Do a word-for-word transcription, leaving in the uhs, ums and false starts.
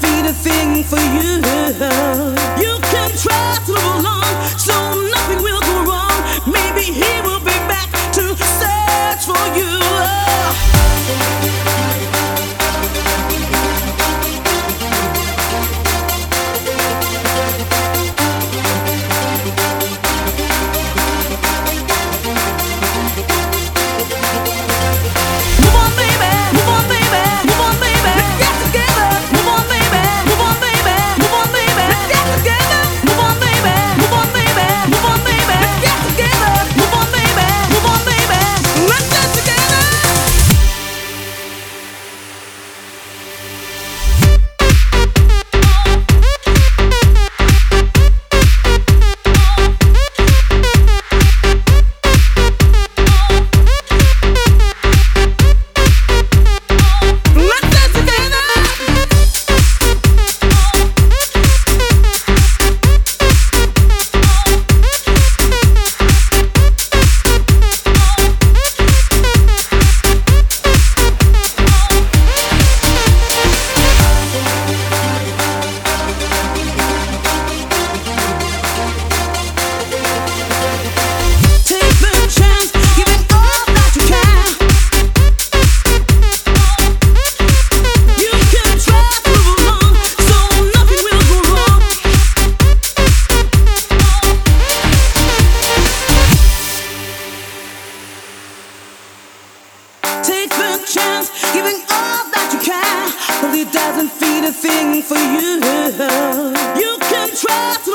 feel a thing for you. You can try to move along, so nothing will go wrong. Maybe he will be back to search for you. Take the chance, giving all that you can, but it doesn't feel a thing for you. You can try to